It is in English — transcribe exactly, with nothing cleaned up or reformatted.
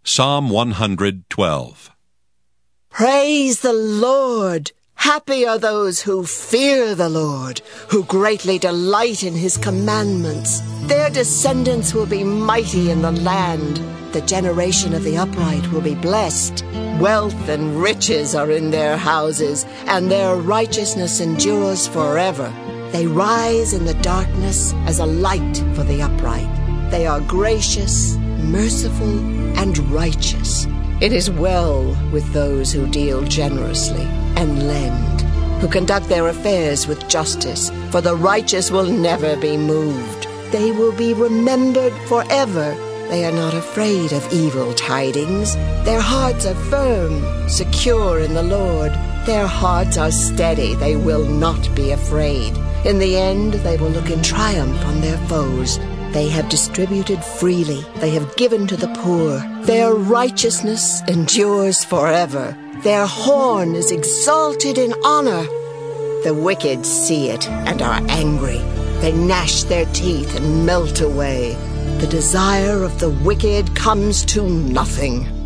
Psalm one twelve. Praise the Lord! Happy are those who fear the Lord, who greatly delight in his commandments. Their descendants will be mighty in the land. The generation of the upright will be blessed. Wealth and riches are in their houses, and their righteousness endures forever. They rise in the darkness as a light for the upright. They are gracious, merciful, and righteous. It is well with those who deal generously and lend, who conduct their affairs with justice, for the righteous will never be moved. They will be remembered forever. They are not afraid of evil tidings. Their hearts are firm, secure in the Lord. Their hearts are steady. They will not be afraid. In the end, they will look in triumph on their foes. They have distributed freely. They have given to the poor. Their righteousness endures forever. Their horn is exalted in honor. The wicked see it and are angry. They gnash their teeth and melt away. The desire of the wicked comes to nothing.